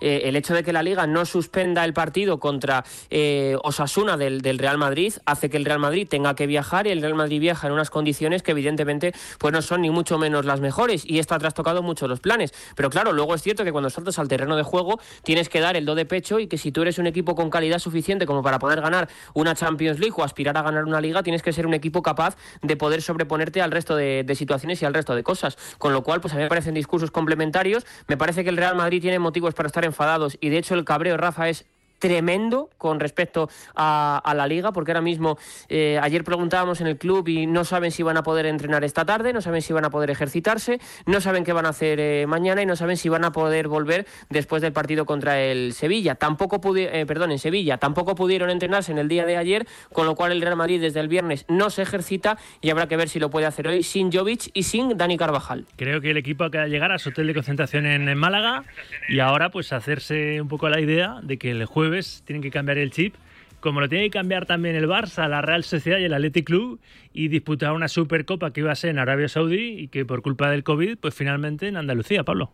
el hecho de que la Liga no suspenda el partido contra Osasuna del Real Madrid hace que el Real Madrid tenga que viajar, y el Real Madrid viaja en unas condiciones que evidentemente pues no son ni mucho menos las mejores, y esto ha trastocado mucho los planes. Pero claro, luego es cierto que cuando saltas al terreno de juego tienes que dar el do de pecho, y que si tú eres un equipo con calidad suficiente como para poder ganar una Champions League o aspirar a ganar una Liga, tienes que ser un equipo capaz de poder sobreponerte al resto de situaciones y al resto de cosas. Con lo cual, pues a mí me parecen discursos complementarios. Me parece que el Real Madrid tiene motivos para estar enfadados, y de hecho el cabreo, Rafa, es tremendo con respecto a la Liga, porque ahora mismo ayer preguntábamos en el club y no saben si van a poder entrenar esta tarde, no saben si van a poder ejercitarse, no saben qué van a hacer mañana, y no saben si van a poder volver después del partido contra el Sevilla. En Sevilla tampoco pudieron entrenarse en el día de ayer, con lo cual el Real Madrid desde el viernes no se ejercita, y habrá que ver si lo puede hacer hoy sin Jovic y sin Dani Carvajal. Creo que el equipo acaba de llegar a su hotel de concentración en Málaga, y ahora pues hacerse un poco la idea de que el jueves tienen que cambiar el chip, como lo tiene que cambiar también el Barça, la Real Sociedad y el Athletic Club, y disputar una Supercopa que iba a ser en Arabia Saudí y que por culpa del COVID, pues finalmente en Andalucía, Pablo.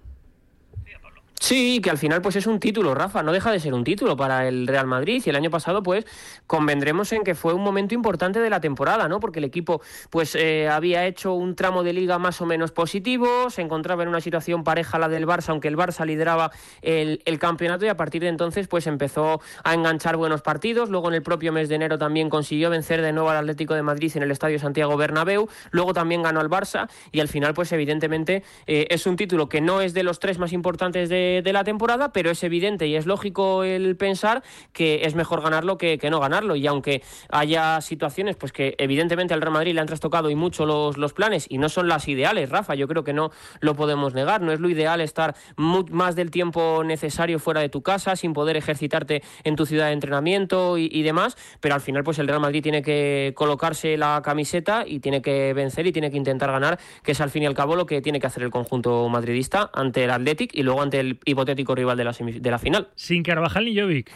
Sí, que al final pues es un título, Rafa, no deja de ser un título para el Real Madrid, y el año pasado pues convendremos en que fue un momento importante de la temporada, ¿no? Porque el equipo pues había hecho un tramo de liga más o menos positivo, se encontraba en una situación pareja a la del Barça, aunque el Barça lideraba el campeonato, y a partir de entonces pues empezó a enganchar buenos partidos. Luego en el propio mes de enero también consiguió vencer de nuevo al Atlético de Madrid en el Estadio Santiago Bernabéu, luego también ganó al Barça, y al final pues evidentemente es un título que no es de los tres más importantes de la temporada, pero es evidente y es lógico el pensar que es mejor ganarlo que no ganarlo. Y aunque haya situaciones pues que evidentemente al Real Madrid le han trastocado y mucho los planes, y no son las ideales, Rafa, yo creo que no lo podemos negar, no es lo ideal estar más del tiempo necesario fuera de tu casa, sin poder ejercitarte en tu ciudad de entrenamiento y demás, pero al final pues el Real Madrid tiene que colocarse la camiseta y tiene que vencer y tiene que intentar ganar, que es al fin y al cabo lo que tiene que hacer el conjunto madridista ante el Athletic y luego ante el hipotético rival de la final. Sin Carvajal ni Jovic.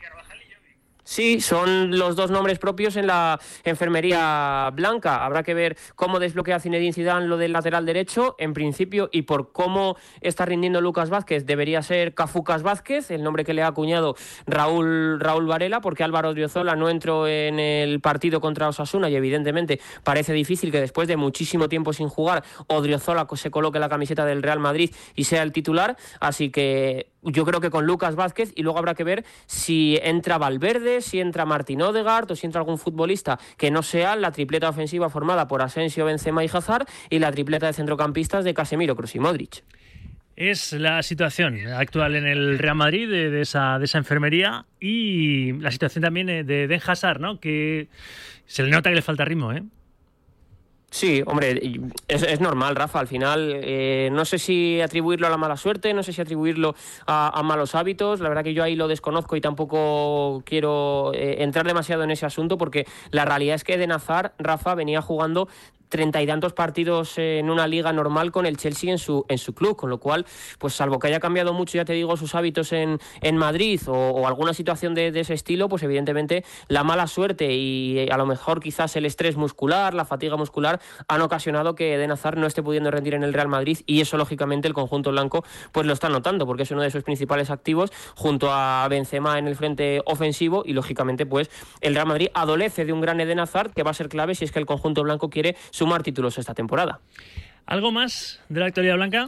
Sí, son los dos nombres propios en la enfermería blanca. Habrá que ver cómo desbloquea Zinedine Zidane lo del lateral derecho. En principio, y por cómo está rindiendo Lucas Vázquez, debería ser Cafucas Vázquez, el nombre que le ha acuñado Raúl Varela, porque Álvaro Odriozola no entró en el partido contra Osasuna, y evidentemente parece difícil que después de muchísimo tiempo sin jugar Odriozola se coloque la camiseta del Real Madrid y sea el titular. Así que yo creo que con Lucas Vázquez, y luego habrá que ver si entra Valverde, si entra Martín Odegaard o si entra algún futbolista que no sea la tripleta ofensiva formada por Asensio, Benzema y Hazard, y la tripleta de centrocampistas de Casemiro, Kroos y Modric. Es la situación actual en el Real Madrid de esa enfermería, y la situación también de Eden Hazard, ¿no? Que se le nota que le falta ritmo, ¿eh? Sí, hombre, es normal, Rafa, al final no sé si atribuirlo a la mala suerte, no sé si atribuirlo a malos hábitos. La verdad que yo ahí lo desconozco y tampoco quiero entrar demasiado en ese asunto, porque la realidad es que Eden Hazard, Rafa, venía jugando 30 y tantos partidos en una liga normal con el Chelsea en su club, con lo cual, pues salvo que haya cambiado mucho, ya te digo, sus hábitos en Madrid o alguna situación de ese estilo, pues evidentemente la mala suerte y a lo mejor quizás el estrés muscular, la fatiga muscular, han ocasionado que Eden Hazard no esté pudiendo rendir en el Real Madrid, y eso lógicamente el conjunto blanco pues lo está notando, porque es uno de sus principales activos junto a Benzema en el frente ofensivo, y lógicamente pues el Real Madrid adolece de un gran Eden Hazard que va a ser clave si es que el conjunto blanco quiere sumar títulos esta temporada. ¿Algo más de la actualidad blanca?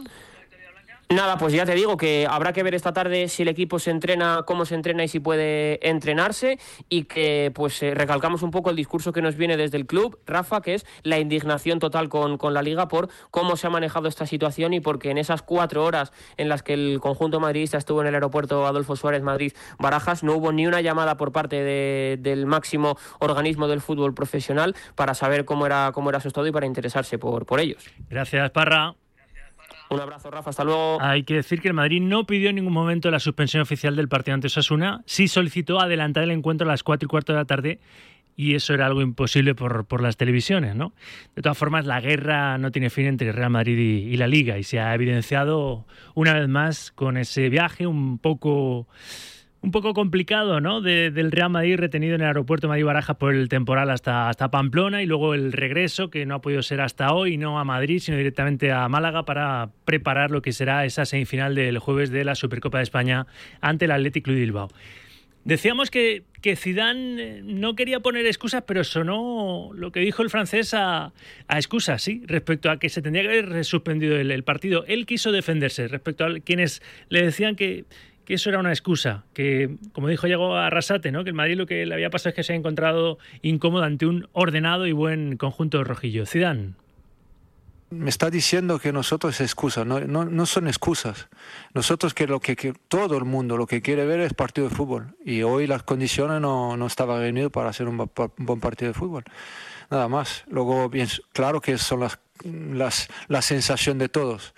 Nada, pues ya te digo que habrá que ver esta tarde si el equipo se entrena, cómo se entrena y si puede entrenarse, y que pues recalcamos un poco el discurso que nos viene desde el club, Rafa, que es la indignación total con la Liga por cómo se ha manejado esta situación, y porque en esas 4 horas en las que el conjunto madridista estuvo en el aeropuerto Adolfo Suárez Madrid-Barajas no hubo ni una llamada por parte del máximo organismo del fútbol profesional para saber cómo era su estado y para interesarse por ellos. Gracias, Parra. Un abrazo, Rafa, hasta luego. Hay que decir que el Madrid no pidió en ningún momento la suspensión oficial del partido ante Osasuna, sí solicitó adelantar el encuentro a las 4:15 de la tarde, y eso era algo imposible por las televisiones, ¿no? De todas formas, la guerra no tiene fin entre Real Madrid y la Liga, y se ha evidenciado una vez más con ese viaje un poco un poco complicado, ¿no? Del Real Madrid retenido en el aeropuerto Madrid-Barajas por el temporal hasta Pamplona, y luego el regreso, que no ha podido ser hasta hoy, no a Madrid, sino directamente a Málaga para preparar lo que será esa semifinal del jueves de la Supercopa de España ante el Athletic Club de Bilbao. Decíamos que Zidane no quería poner excusas, pero sonó lo que dijo el francés a excusas, sí, respecto a que se tendría que haber suspendido el partido. Él quiso defenderse respecto a quienes le decían que eso era una excusa, que, como dijo Yago Arrasate, ¿no? Que el Madrid lo que le había pasado es que se ha encontrado incómodo ante un ordenado y buen conjunto rojillo. Zidane. Me está diciendo que nosotros es excusa, no son excusas. Nosotros que todo el mundo lo que quiere ver es partido de fútbol, y hoy las condiciones no estaban reunidas para hacer un buen partido de fútbol. Nada más. Luego, bien, claro que son la sensación de todos.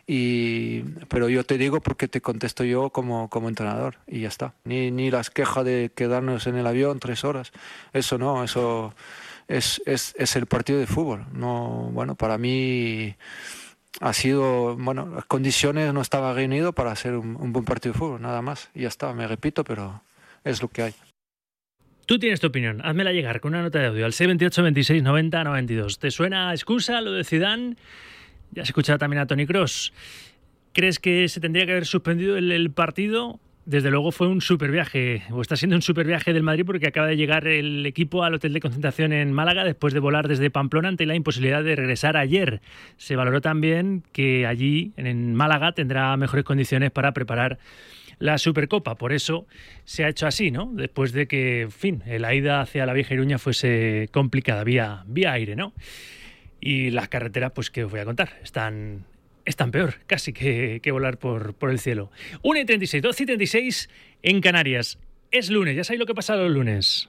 Pero yo te digo porque te contesto yo como entrenador, y ya está. Ni las quejas de quedarnos en el avión 3 horas. Eso no, eso es el partido de fútbol. No, bueno, para mí ha sido, bueno, las condiciones no estaban reunidas para hacer un buen partido de fútbol, nada más. Y ya está, me repito, pero es lo que hay. Tú tienes tu opinión, házmela llegar con una nota de audio al 628 26 90 92. ¿Te suena a excusa lo de Zidane? Ya se escuchaba también a Toni Kroos. ¿Crees que se tendría que haber suspendido el partido? Desde luego fue un superviaje, o está siendo un superviaje del Madrid, porque acaba de llegar el equipo al hotel de concentración en Málaga después de volar desde Pamplona ante la imposibilidad de regresar ayer. Se valoró también que allí, en Málaga, tendrá mejores condiciones para preparar la Supercopa. Por eso se ha hecho así, ¿no? Después de que, en fin, la ida hacia la Vieja Iruña fuese complicada, vía aire, ¿no? Y las carreteras, pues, ¿qué os voy a contar? Están peor casi que volar por el cielo. 1:36, 12:36 en Canarias. Es lunes, ya sabéis lo que pasa los lunes.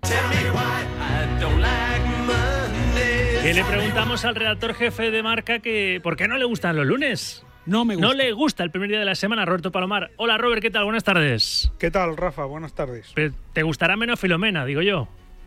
Que le preguntamos al redactor jefe de Marca que ¿por qué no le gustan los lunes? No me gusta. No le gusta el primer día de la semana, Roberto Palomar. Hola, Robert, ¿qué tal? Buenas tardes. ¿Qué tal, Rafa? Buenas tardes. Pero te gustará menos Filomena, digo yo.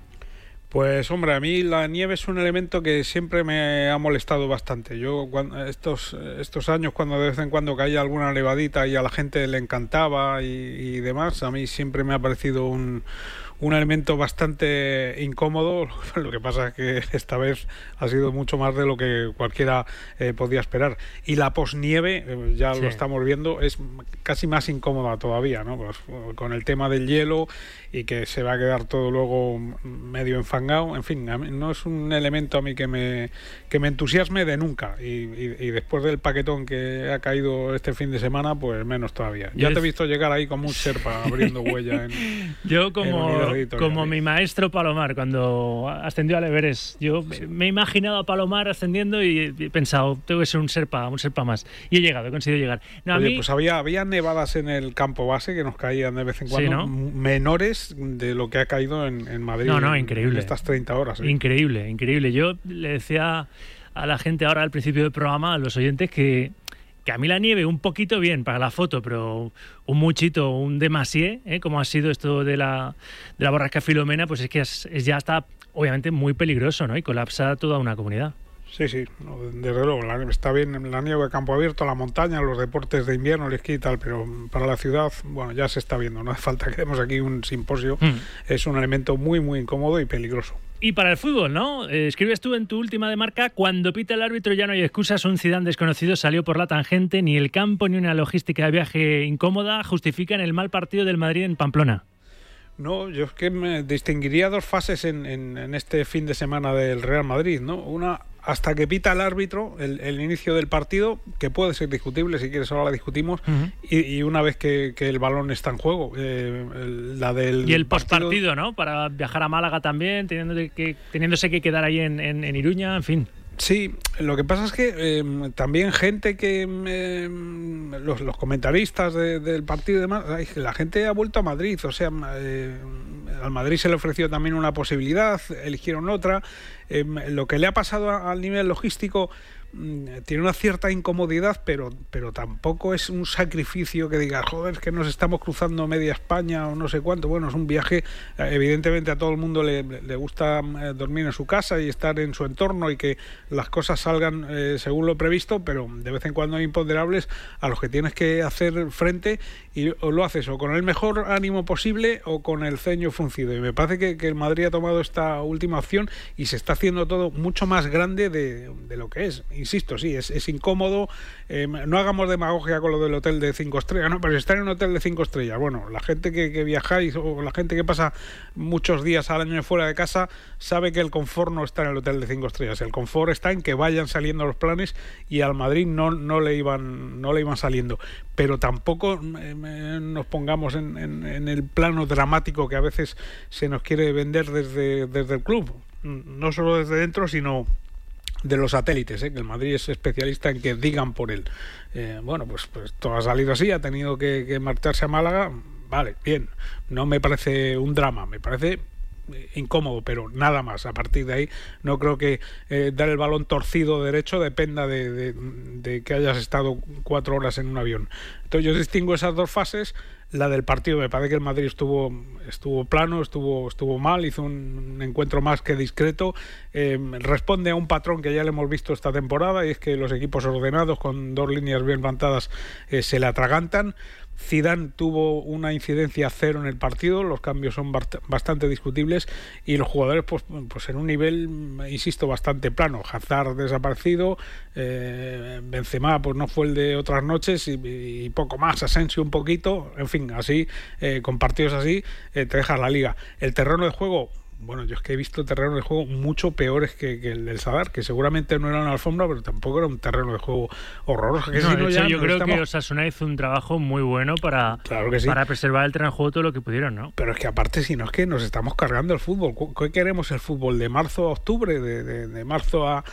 Pues hombre, a mí la nieve es un elemento que siempre me ha molestado bastante. Yo estos años, cuando de vez en cuando caía alguna nevadita y a la gente le encantaba y demás, a mí siempre me ha parecido un elemento bastante incómodo. Lo que pasa es que esta vez ha sido mucho más de lo que cualquiera podía esperar. Y la posnieve, ya lo estamos viendo, es casi más incómoda todavía, ¿no? Pues, con el tema del hielo y que se va a quedar todo luego medio enfangado. En fin, a mí no es un elemento a mí que me entusiasme de nunca. Y después del paquetón que ha caído este fin de semana, pues menos todavía. Ya te he visto llegar ahí como un Sherpa abriendo huella en... Yo como mi maestro Palomar cuando ascendió al Everest. Yo me he imaginado a Palomar ascendiendo y he pensado, tengo que ser un Sherpa más. Y he conseguido llegar. No, Oye, pues había nevadas en el campo base que nos caían de vez en cuando, ¿sí, no? Menores de lo que ha caído en Madrid. No, increíble. En estas 30 horas. ¿Eh? Increíble. Yo le decía a la gente ahora al principio del programa, a los oyentes, que a mí la nieve un poquito bien para la foto, pero un muchito, un demasié, como ha sido esto de la borrasca Filomena, pues es que ya está obviamente muy peligroso, ¿no? Y colapsa toda una comunidad. Sí, desde luego, está bien la nieve de campo abierto, la montaña, los deportes de invierno, el esquí y tal, pero para la ciudad, bueno, ya se está viendo, no hace falta que demos aquí un simposio, es un elemento muy, muy incómodo y peligroso. Y para el fútbol, ¿no? Escribes tú en tu última de Marca, cuando pita el árbitro ya no hay excusas, un Zidane desconocido salió por la tangente, ni el campo ni una logística de viaje incómoda justifican el mal partido del Madrid en Pamplona. No, yo es que me distinguiría dos fases en este fin de semana del Real Madrid, ¿no? Una, hasta que pita el árbitro el inicio del partido, que puede ser discutible, si quieres ahora la discutimos, y una vez que el balón está en juego. Y el postpartido, ¿no? Para viajar a Málaga también, teniéndose que quedar ahí en Iruña, en fin. Sí, lo que pasa es que también gente que los comentaristas del partido y demás, la gente ha vuelto a Madrid, o sea, al Madrid se le ofreció también una posibilidad, eligieron otra. Lo que le ha pasado al nivel logístico, tiene una cierta incomodidad, pero tampoco es un sacrificio que diga, joder, que nos estamos cruzando media España o no sé cuánto. Bueno, es un viaje, evidentemente a todo el mundo le gusta dormir en su casa y estar en su entorno y que las cosas salgan según lo previsto, pero de vez en cuando hay imponderables a los que tienes que hacer frente y lo haces o con el mejor ánimo posible o con el ceño fruncido. Y me parece que el Madrid ha tomado esta última opción y se está haciendo todo mucho más grande de lo que es. Insisto, sí, es incómodo. No hagamos demagogia con lo del hotel de 5 estrellas, no, pero estar en un hotel de 5 estrellas, bueno, la gente que viajáis o la gente que pasa muchos días al año fuera de casa sabe que el confort no está en el hotel de 5 estrellas. El confort está en que vayan saliendo los planes y al Madrid no le iban saliendo. Pero tampoco nos pongamos en el plano dramático que a veces se nos quiere vender desde el club, no solo desde dentro, sino de los satélites, que el Madrid es especialista en que digan por él. Bueno, pues todo ha salido así, ha tenido que marcharse a Málaga, vale, bien, no me parece un drama, me parece incómodo, pero nada más. A partir de ahí no creo que dar el balón torcido derecho dependa de que hayas estado 4 horas en un avión. Entonces yo distingo esas dos fases. La del partido, me parece que el Madrid estuvo plano, estuvo mal, hizo un encuentro más que discreto, responde a un patrón que ya le hemos visto esta temporada, y es que los equipos ordenados con 2 líneas bien plantadas se le atragantan. Zidane tuvo una incidencia 0 en el partido, los cambios son bastante discutibles y los jugadores pues en un nivel, insisto, bastante plano. Hazard desaparecido, Benzema pues no fue el de otras noches y poco más, Asensio un poquito, en fin, así con partidos así te dejas la liga. El terreno de juego, bueno, yo es que he visto terrenos de juego mucho peores que el del Sadar, que seguramente no era una alfombra, pero tampoco era un terreno de juego horroroso. Que no, de hecho, yo creo que Osasuna hizo un trabajo muy bueno para preservar el terreno de juego todo lo que pudieron, ¿no? Pero es que aparte, si no es que nos estamos cargando el fútbol. ¿Qué queremos el fútbol? ¿De marzo a octubre? ¿De marzo a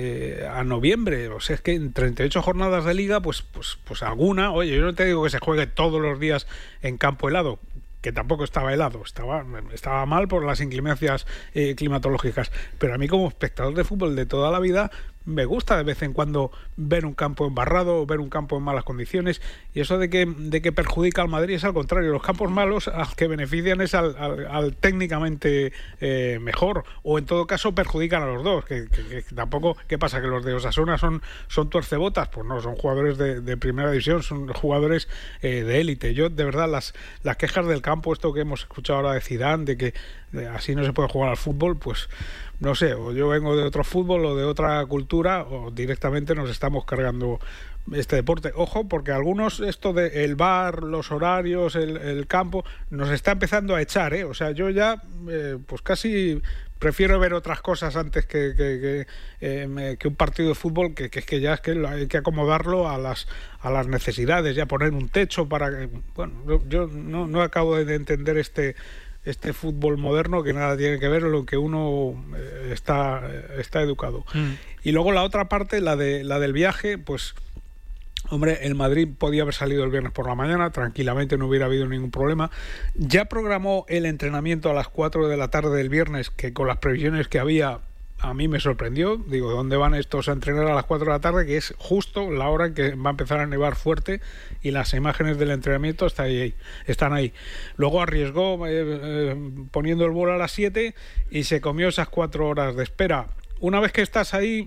noviembre? O sea, es que en 38 jornadas de liga, pues alguna... Oye, yo no te digo que se juegue todos los días en campo helado, que tampoco estaba helado, estaba mal por las inclemencias climatológicas, pero a mí como espectador de fútbol de toda la vida me gusta de vez en cuando ver un campo embarrado o ver un campo en malas condiciones, y eso de que perjudica al Madrid es al contrario. Los campos malos al que benefician es al técnicamente mejor, o en todo caso perjudican a los dos, que tampoco. ¿Qué pasa? ¿Que los de Osasuna son tuercebotas? Pues no, son jugadores de primera división, son jugadores de élite. Yo, de verdad, las quejas del campo, esto que hemos escuchado ahora de Zidane, de que así no se puede jugar al fútbol, pues no sé, o yo vengo de otro fútbol o de otra cultura, o directamente nos estamos cargando este deporte. Ojo, porque algunos, esto de el VAR, los horarios, el campo, nos está empezando a echar, O sea, yo ya pues casi prefiero ver otras cosas antes que un partido de fútbol, que es que ya es que hay que acomodarlo a las necesidades, ya poner un techo para que... Bueno, yo no acabo de entender este fútbol moderno, que nada tiene que ver con lo que uno está educado. Y luego la otra parte, la del viaje, pues hombre, el Madrid podía haber salido el viernes por la mañana, tranquilamente, no hubiera habido ningún problema. Ya programó el entrenamiento a las 4 de la tarde del viernes, que con las previsiones que había, a mí me sorprendió. Digo, ¿dónde van estos a entrenar a las 4 de la tarde? Que es justo la hora en que va a empezar a nevar fuerte, y las imágenes del entrenamiento están ahí. Luego arriesgó poniendo el vuelo a las 7 y se comió esas 4 horas de espera. Una vez que estás ahí,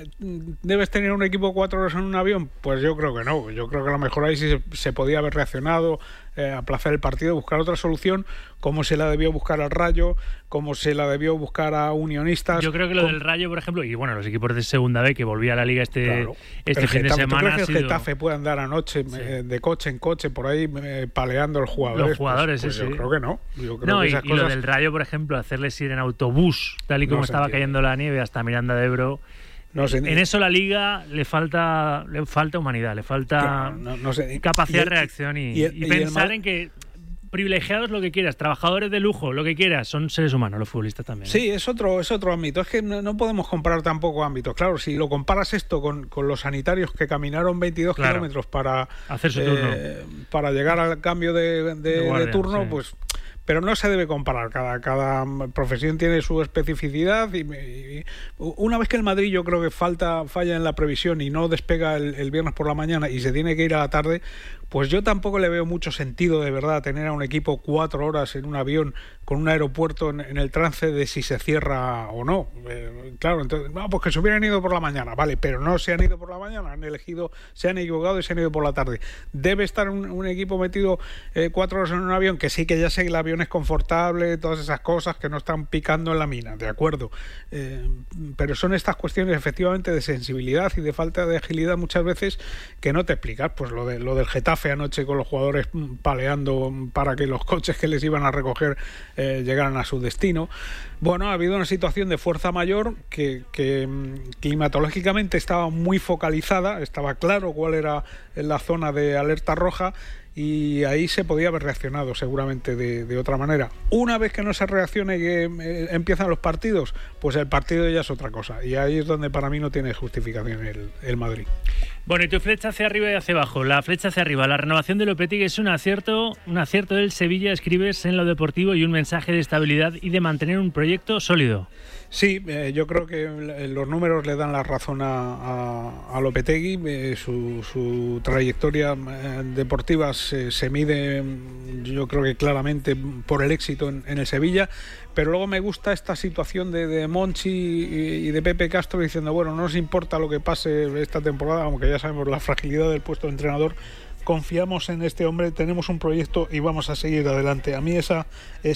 ¿debes tener un equipo 4 horas en un avión? Pues yo creo que no. Yo creo que a lo mejor ahí sí se podía haber reaccionado, aplazar el partido, buscar otra solución, como se la debió buscar al Rayo, como se la debió buscar a Unionistas. Yo creo que lo del Rayo, por ejemplo, y bueno, los equipos de segunda B que volvía a la Liga este fin de semana. ¿Tú crees que el Getafe puede andar anoche de coche en coche por ahí paleando a los jugadores? Los jugadores, pues sí. Yo creo que no. Yo creo que esas y lo del Rayo, por ejemplo, hacerles ir en autobús, tal y como estaba cayendo la nieve hasta Miranda de Ebro. En eso la Liga le falta humanidad, le falta capacidad de reacción y pensar en que privilegiados lo que quieras, trabajadores de lujo, lo que quieras, son seres humanos los futbolistas también. Sí, es otro ámbito. Es que no podemos comparar tampoco ámbitos. Claro, si lo comparas esto con los sanitarios que caminaron 22 kilómetros para hacer su turno, para llegar al cambio de turno, sí. pero no se debe comparar. Cada profesión tiene su especificidad y una vez que el Madrid yo creo que falla en la previsión y no despega el viernes por la mañana y se tiene que ir a la tarde, pues yo tampoco le veo mucho sentido de verdad tener a un equipo 4 horas en un avión con un aeropuerto en el trance de si se cierra o no. Claro, entonces, no, pues que se hubieran ido por la mañana, vale, pero no se han ido por la mañana, se han equivocado y se han ido por la tarde. Debe estar un equipo metido 4 horas en un avión, que sí, que ya sé que el avión es confortable, todas esas cosas, que no están picando en la mina, de acuerdo, pero son estas cuestiones efectivamente de sensibilidad y de falta de agilidad muchas veces que no te explicas. Pues lo del Getafe anoche con los jugadores paleando para que los coches que les iban a recoger llegaran a su destino. Bueno, ha habido una situación de fuerza mayor que climatológicamente estaba muy focalizada, estaba claro cuál era la zona de alerta roja, y ahí se podía haber reaccionado seguramente de otra manera. Una vez que no se reaccione y que empiezan los partidos, pues el partido ya es otra cosa, y ahí es donde para mí no tiene justificación el Madrid. Bueno, y tu flecha hacia arriba y hacia abajo. La flecha hacia arriba, la renovación de Lopetegui es un acierto del Sevilla, escribes en lo deportivo, y un mensaje de estabilidad y de mantener un proyecto sólido. Sí, yo creo que los números le dan la razón a Lopetegui. Su trayectoria deportiva se mide, yo creo que claramente, por el éxito en el Sevilla. Pero luego me gusta esta situación de Monchi y de Pepe Castro diciendo, bueno, no nos importa lo que pase esta temporada, aunque ya sabemos la fragilidad del puesto de entrenador, confiamos en este hombre, tenemos un proyecto y vamos a seguir adelante. A mí esa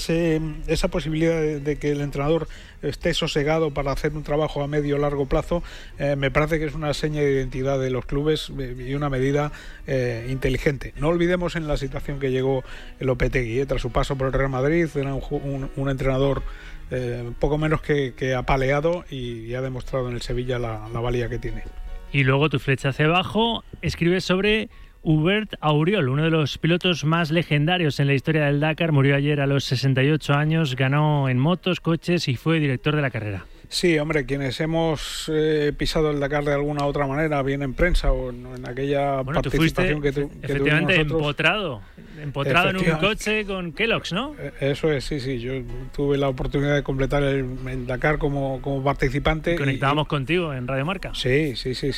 posibilidad de que el entrenador esté sosegado para hacer un trabajo a medio o largo plazo, me parece que es una seña de identidad de los clubes y una medida inteligente. No olvidemos en la situación que llegó el Lopetegui, tras su paso por el Real Madrid, era un entrenador poco menos que apaleado, y ha demostrado en el Sevilla la valía que tiene. Y luego tu flecha hacia abajo, escribes sobre Hubert Auriol, uno de los pilotos más legendarios en la historia del Dakar. Murió ayer a los 68 años, ganó en motos, coches y fue director de la carrera. Sí, hombre, quienes hemos pisado el Dakar de alguna otra manera, bien en prensa o en aquella participación que efectivamente tuvimos nosotros. Empotrado en un coche con Kellogg's, ¿no? Eso es, sí. Yo tuve la oportunidad de completar el Dakar como participante. Y conectábamos contigo en Radio Marca. Sí.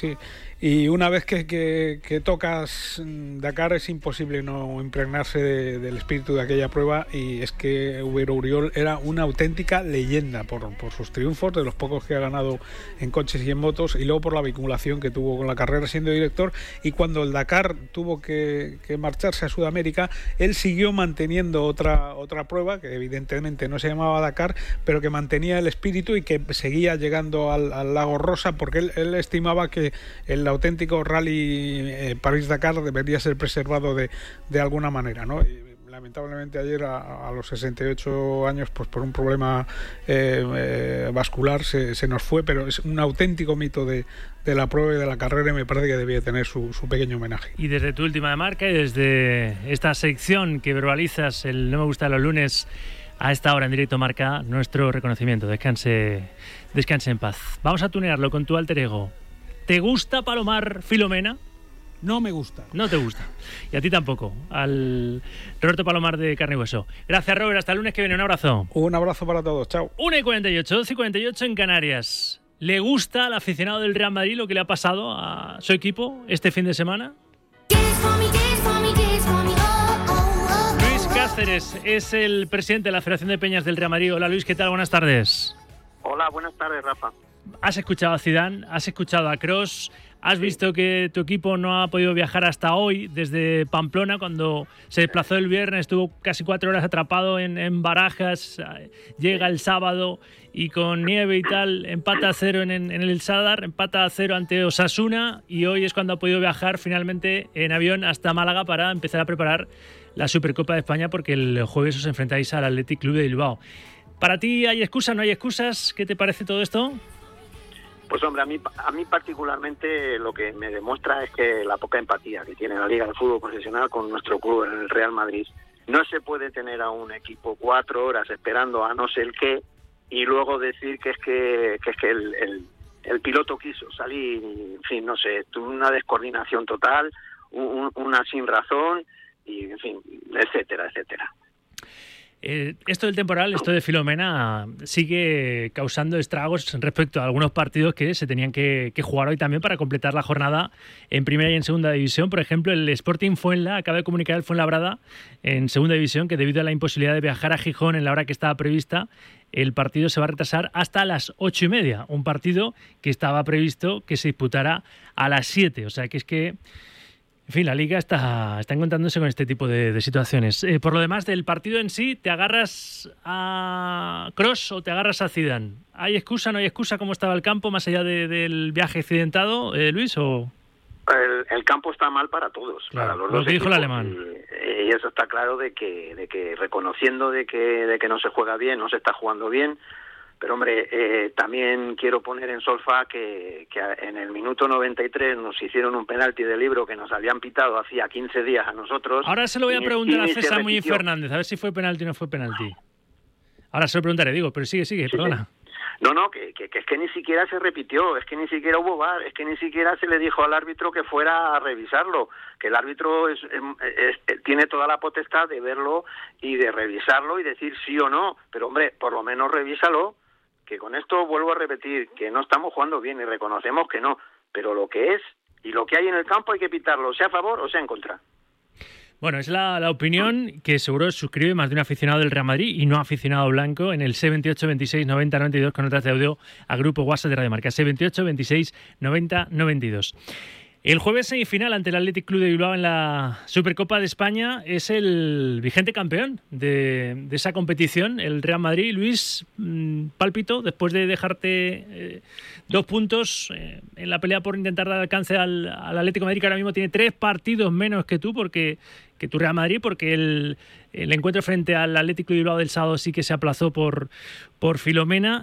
Y una vez que tocas Dakar es imposible no impregnarse del espíritu de aquella prueba, y es que Hubert Auriol era una auténtica leyenda por sus triunfos, de los pocos que ha ganado en coches y en motos, y luego por la vinculación que tuvo con la carrera siendo director. Y cuando el Dakar tuvo que marcharse a Sudamérica, él siguió manteniendo otra prueba que evidentemente no se llamaba Dakar, pero que mantenía el espíritu y que seguía llegando al Lago Rosa, porque él estimaba que el auténtico rally París-Dakar debería ser preservado de alguna manera, ¿no? Y lamentablemente ayer a los 68 años, pues por un problema vascular se nos fue, pero es un auténtico mito de la prueba y de la carrera, y me parece que debía tener su pequeño homenaje. Y desde tu última de marca y desde esta sección que verbalizas, el No me gusta los lunes, a esta hora en directo Marca, nuestro reconocimiento. Descanse en paz. Vamos a tunearlo con tu alter ego. ¿Te gusta Palomar Filomena? No me gusta. No te gusta. Y a ti tampoco. Al Roberto Palomar de Carne y Hueso. Gracias, Robert. Hasta el lunes que viene. Un abrazo. Un abrazo para todos. Chao. 1:48, 12:48 en Canarias. ¿Le gusta al aficionado del Real Madrid lo que le ha pasado a su equipo este fin de semana? Luis Cáceres es el presidente de la Federación de Peñas del Real Madrid. Hola, Luis. ¿Qué tal? Buenas tardes. Hola, buenas tardes, Rafa. ¿Has escuchado a Zidane? ¿Has escuchado a Kroos? ¿Has visto que tu equipo no ha podido viajar hasta hoy desde Pamplona, cuando se desplazó el viernes, estuvo casi 4 horas atrapado en Barajas, llega el sábado y con nieve y tal empata a 0 en el Sadar, empata a 0 ante Osasuna, y hoy es cuando ha podido viajar finalmente en avión hasta Málaga para empezar a preparar la Supercopa de España, porque el jueves os enfrentáis al Athletic Club de Bilbao? ¿Para ti hay excusas, no hay excusas? ¿Qué te parece todo esto? Pues hombre, a mí particularmente lo que me demuestra es que la poca empatía que tiene la Liga de Fútbol Profesional con nuestro club en el Real Madrid. No se puede tener a un equipo 4 horas esperando a no sé el qué y luego decir que es que el piloto quiso salir, en fin, no sé, tuvo una descoordinación total, una sin razón y, en fin, etcétera. Esto del temporal, esto de Filomena, sigue causando estragos respecto a algunos partidos que se tenían que jugar hoy también para completar la jornada en primera y en segunda división. Por ejemplo, el Sporting Fuenla acaba de comunicar el Fuenlabrada en segunda división que debido a la imposibilidad de viajar a Gijón en la hora que estaba prevista, el partido se va a retrasar hasta las 8:30. Un partido que estaba previsto que se disputara a las 7. O sea que es que... En fin, la Liga está encontrándose con este tipo de situaciones. Por lo demás, del partido en sí, ¿te agarras a Kroos o te agarras a Zidane? ¿Hay excusa, no hay excusa? ¿Cómo estaba el campo más allá del viaje accidentado, Luis? ¿O? El campo está mal para todos, claro, para los lo dos que dijo el equipos, alemán. Y eso está claro de que reconociendo de que no se juega bien, no se está jugando bien. Pero, hombre, también quiero poner en solfa que en el minuto 93 nos hicieron un penalti de libro que nos habían pitado hacía 15 días a nosotros. Ahora se lo voy a preguntar a César Muñiz Fernández, a ver si fue penalti o no fue penalti. Ahora se lo preguntaré, pero sigue, sí, perdona. No, que es que ni siquiera se repitió, es que ni siquiera hubo VAR, es que ni siquiera se le dijo al árbitro que fuera a revisarlo, que el árbitro tiene toda la potestad de verlo y de revisarlo y decir sí o no, pero, hombre, por lo menos revísalo. Que con esto vuelvo a repetir, que no estamos jugando bien y reconocemos que no, pero lo que es y lo que hay en el campo hay que pitarlo, sea a favor o sea en contra. Bueno, es la opinión que seguro suscribe más de un aficionado del Real Madrid y no aficionado blanco en el 628 26 90 92 con notas de audio a grupo WhatsApp de Radio Marca, 628 26 90 92. El jueves semifinal ante el Athletic Club de Bilbao en la Supercopa de España es el vigente campeón de esa competición, el Real Madrid. Luis, pálpito, después de dejarte 2 puntos en la pelea por intentar dar alcance al Atlético de Madrid, que ahora mismo tiene 3 partidos menos que tú, que tu Real Madrid, porque el encuentro frente al Athletic Club de Bilbao del sábado sí que se aplazó por Filomena.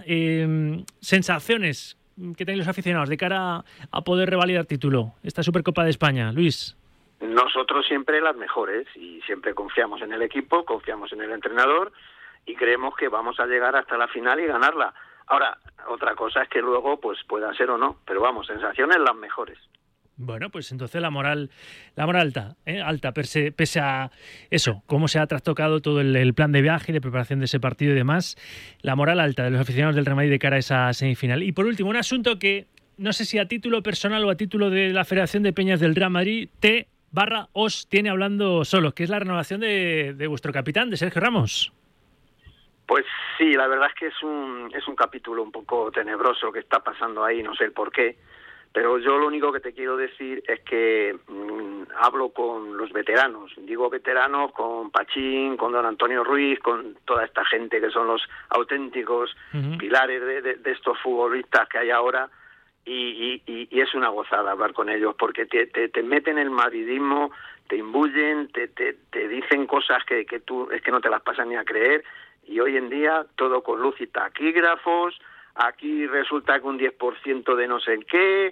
Sensaciones que tenéis los aficionados de cara a poder revalidar título, esta Supercopa de España, Luis. Nosotros siempre las mejores y siempre confiamos en el equipo, confiamos en el entrenador y creemos que vamos a llegar hasta la final y ganarla. Ahora, otra cosa es que luego pues pueda ser o no, pero vamos, sensaciones las mejores. Bueno, pues entonces la moral alta, pese a eso, cómo se ha trastocado todo el plan de viaje y de preparación de ese partido y demás, la moral alta de los aficionados del Real Madrid de cara a esa semifinal. Y por último, un asunto que no sé si a título personal o a título de la Federación de Peñas del Real Madrid os tiene hablando solos, que es la renovación de vuestro capitán, de Sergio Ramos. Pues sí, la verdad es que es un capítulo un poco tenebroso que está pasando ahí, no sé el por qué. Pero yo lo único que te quiero decir es que hablo con los veteranos, digo veteranos con Pachín, con don Antonio Ruiz, con toda esta gente que son los auténticos pilares de estos futbolistas que hay ahora y es una gozada hablar con ellos porque te meten el madridismo, te imbuyen, te dicen cosas que tú es que no te las pasas ni a creer y hoy en día todo con luz y taquígrafos. Aquí resulta que un 10% de no sé qué,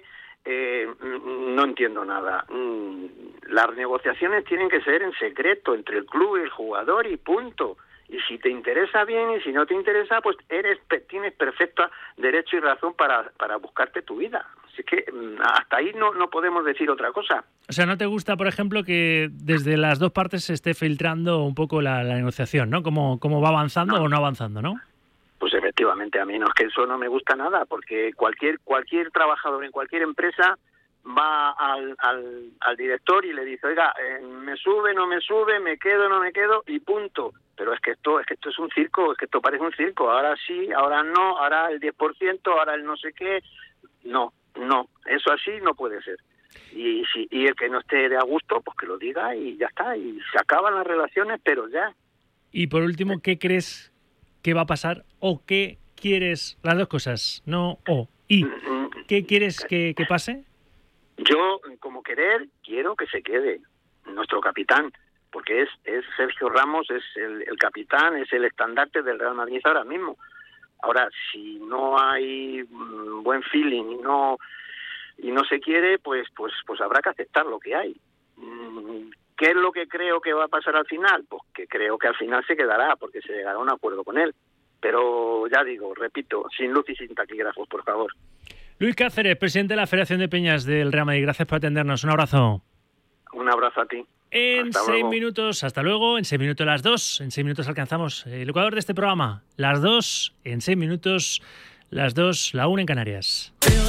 no entiendo nada. Las negociaciones tienen que ser en secreto entre el club y el jugador y punto. Y si te interesa bien y si no te interesa, pues tienes perfecto derecho y razón para buscarte tu vida. Así que hasta ahí no podemos decir otra cosa. O sea, ¿no te gusta, por ejemplo, que desde las dos partes se esté filtrando un poco la negociación, ¿no? ¿Cómo va avanzando o no avanzando, no? Pues efectivamente, a mí no es que eso no me gusta nada, porque cualquier trabajador en cualquier empresa va al director y le dice, oiga, me sube, no me sube, me quedo, no me quedo, y punto. Pero es que esto es un circo, es que esto parece un circo. Ahora sí, ahora no, ahora el 10%, ahora el no sé qué. No, eso así no puede ser. Y el que no esté de a gusto, pues que lo diga y ya está, y se acaban las relaciones, pero ya. Y por último, ¿qué crees que va a pasar o qué quieres? Las dos cosas, no o, y. ¿Qué quieres que pase? Yo, como quiero que se quede nuestro capitán, porque es Sergio Ramos, es el capitán, es el estandarte del Real Madrid ahora mismo. Ahora, si no hay buen feeling y no se quiere, pues habrá que aceptar lo que hay. ¿Qué es lo que creo que va a pasar al final? Pues que creo que al final se quedará, porque se llegará a un acuerdo con él. Pero ya digo, repito, sin luz y sin taquígrafos, por favor. Luis Cáceres, presidente de la Federación de Peñas del Real Madrid, gracias por atendernos. Un abrazo. Un abrazo a ti. En Hasta 6 luego. minutos, hasta luego, en 6 minutos las 2, en 6 minutos alcanzamos el ecuador de este programa, las 2, en 6 minutos las 2, la 1 en Canarias.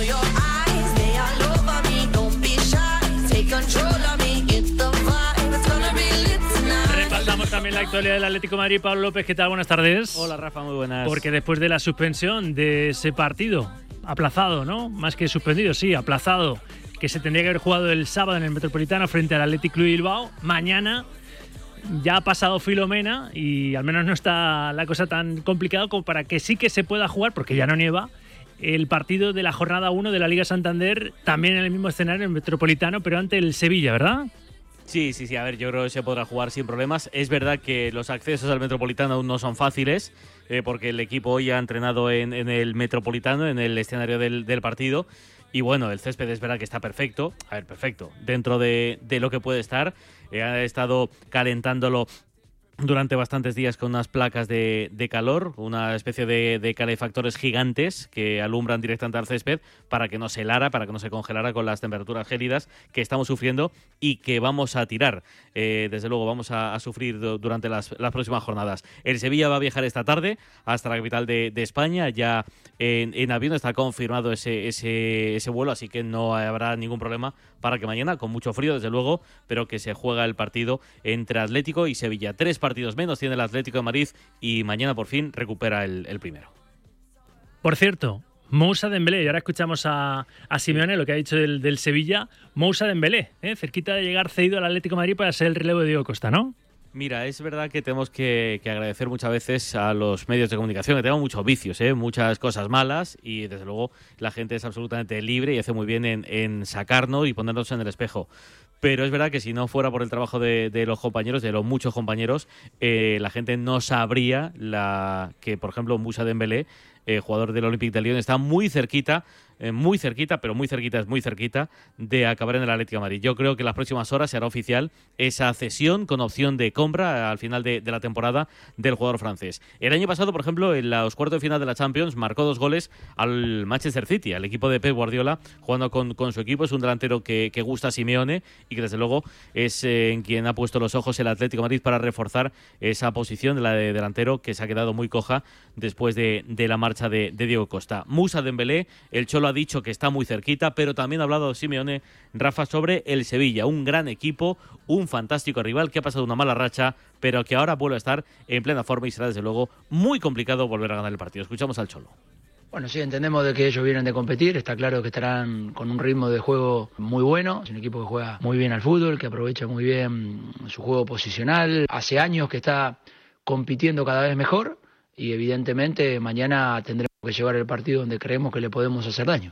Repasamos también la actualidad del Atlético de Madrid. Pablo López, ¿qué tal? Buenas tardes. Hola Rafa, muy buenas. Porque después de la suspensión de ese partido, aplazado, ¿no? Más que suspendido, sí, aplazado, que se tendría que haber jugado el sábado en el Metropolitano frente al Athletic Club de Bilbao, mañana ya ha pasado Filomena y al menos no está la cosa tan complicada como para que sí que se pueda jugar, porque ya no nieva, el partido de la jornada 1 de la Liga Santander, también en el mismo escenario, en el Metropolitano, pero ante el Sevilla, ¿verdad? Sí, a ver, yo creo que se podrá jugar sin problemas. Es verdad que los accesos al Metropolitano aún no son fáciles, porque el equipo hoy ha entrenado en el Metropolitano, en el escenario del partido. Y bueno, el césped es verdad que está perfecto, perfecto, dentro de lo que puede estar. Ha estado calentándolo durante bastantes días con unas placas de calor, una especie de calefactores gigantes que alumbran directamente al césped para que no se helara, para que no se congelara con las temperaturas gélidas que estamos sufriendo y que vamos a tirar. Desde luego vamos a sufrir durante las próximas jornadas. El Sevilla va a viajar esta tarde hasta la capital de España, ya en avión está confirmado ese vuelo, así que no habrá ningún problema para que mañana, con mucho frío desde luego, pero que se juega el partido entre Atlético y Sevilla. 3 partidos menos tiene el Atlético de Madrid y mañana por fin recupera el primero. Por cierto, Moussa Dembélé, y ahora escuchamos a Simeone lo que ha dicho del Sevilla. Moussa Dembélé, cerquita de llegar cedido al Atlético de Madrid para ser el relevo de Diego Costa, ¿no? Mira, es verdad que tenemos que agradecer muchas veces a los medios de comunicación, que tenemos muchos vicios, muchas cosas malas, y desde luego la gente es absolutamente libre y hace muy bien en sacarnos y ponernos en el espejo. Pero es verdad que si no fuera por el trabajo de los compañeros, de los muchos compañeros, la gente no sabría que, por ejemplo, Moussa Dembélé, jugador del Olympique de Lyon, está muy cerquita, pero muy cerquita de acabar en el Atlético de Madrid. Yo creo que en las próximas horas se hará oficial esa cesión con opción de compra al final de la temporada del jugador francés. El año pasado, por ejemplo, en los cuartos de final de la Champions, marcó 2 goles al Manchester City, al equipo de Pep Guardiola, jugando con su equipo. Es un delantero que gusta a Simeone y que desde luego es en quien ha puesto los ojos el Atlético de Madrid para reforzar esa posición de la de delantero que se ha quedado muy coja después de la marcha de Diego Costa. Moussa Dembélé, el Cholo ha dicho que está muy cerquita, pero también ha hablado Simeone, Rafa, sobre el Sevilla, un gran equipo, un fantástico rival que ha pasado una mala racha, pero que ahora vuelve a estar en plena forma y será desde luego muy complicado volver a ganar el partido. Escuchamos al Cholo. Bueno, sí, entendemos de que ellos vienen de competir, está claro que estarán con un ritmo de juego muy bueno, es un equipo que juega muy bien al fútbol, que aprovecha muy bien su juego posicional, hace años que está compitiendo cada vez mejor y evidentemente mañana tendremos que llevar el partido donde creemos que le podemos hacer daño.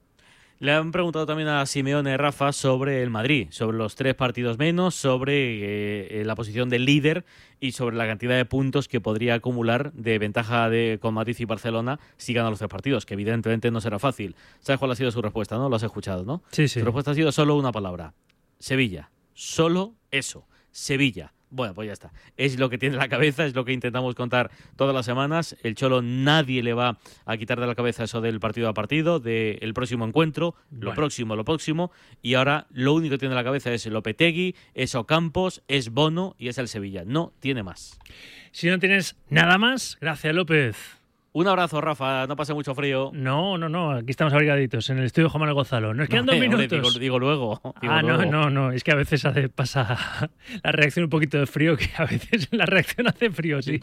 Le han preguntado también a Simeone, Rafa, sobre el Madrid, sobre los 3 partidos menos, sobre la posición del líder y sobre la cantidad de puntos que podría acumular de ventaja con Madrid y Barcelona si ganan los 3 partidos, que evidentemente no será fácil. ¿Sabes cuál ha sido su respuesta, no? Lo has escuchado, ¿no? Sí. Su respuesta ha sido solo una palabra: Sevilla. Solo eso, Sevilla. Bueno, pues ya está. Es lo que tiene en la cabeza, es lo que intentamos contar todas las semanas. El Cholo nadie le va a quitar de la cabeza eso del partido a partido, del próximo encuentro, lo próximo. Y ahora lo único que tiene en la cabeza es Lopetegui, es Ocampos, es Bono y es el Sevilla. No tiene más. Si no tienes nada más, gracias, López. Un abrazo, Rafa, no pase mucho frío. No, aquí estamos abrigaditos, en el estudio Juan Manuel Gonzalo. Nos quedan 2 minutos. Digo luego. No, es que a veces pasa la reacción un poquito de frío, que a veces la reacción hace frío, sí.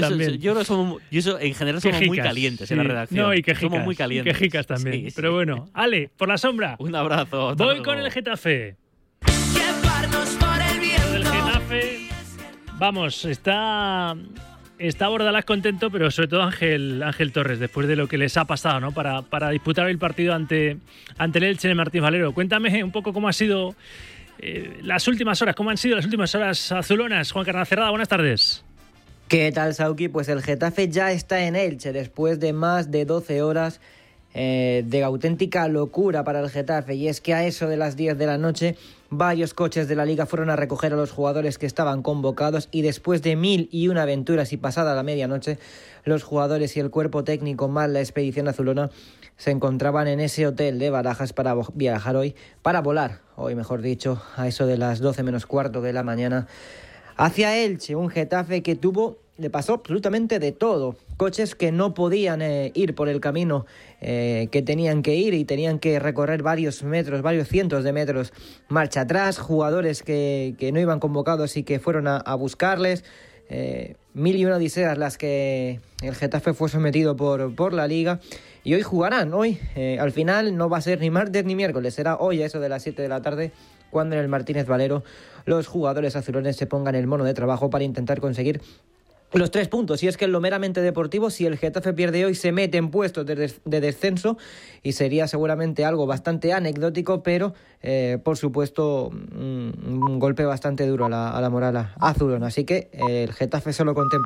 Yo en general somos muy calientes en la redacción. No, y quejicas. Somos muy calientes. Y quejicas también. Sí. Pero bueno, Ale, por la sombra. Un abrazo. Voy con el Getafe. Llevarnos por el viento. El Getafe, vamos, está Bordalás contento, pero sobre todo Ángel Torres, después de lo que les ha pasado, ¿no? Para disputar el partido ante el Elche en el Martínez Valero. Cuéntame un poco cómo ha sido las últimas horas, cómo han sido las últimas horas azulonas. Juan Carnacerrada, buenas tardes. ¿Qué tal, Sauki? Pues el Getafe ya está en Elche después de más de 12 horas de auténtica locura para el Getafe, y es que a eso de las 10 de la noche varios coches de la Liga fueron a recoger a los jugadores que estaban convocados y después de 1001 aventuras y pasada la medianoche, los jugadores y el cuerpo técnico más la expedición azulona se encontraban en ese hotel de Barajas para viajar hoy, para volar hoy, mejor dicho, a eso de las 12 menos cuarto de la mañana hacia Elche, un Getafe que le pasó absolutamente de todo. Coches que no podían ir por el camino que tenían que ir y tenían que recorrer varios metros, varios cientos de metros marcha atrás, jugadores que no iban convocados y que fueron a buscarles. 1001 odiseas las que el Getafe fue sometido por la Liga, y hoy jugarán, al final no va a ser ni martes ni miércoles, será hoy a eso de las 7 de la tarde, cuando en el Martínez Valero los jugadores azulones se pongan el mono de trabajo para intentar conseguir los 3 puntos. Y es que en lo meramente deportivo, si el Getafe pierde hoy, se mete en puestos de descenso y sería seguramente algo bastante anecdótico, pero por supuesto un golpe bastante duro a la moral azulona. Así que el Getafe solo contempla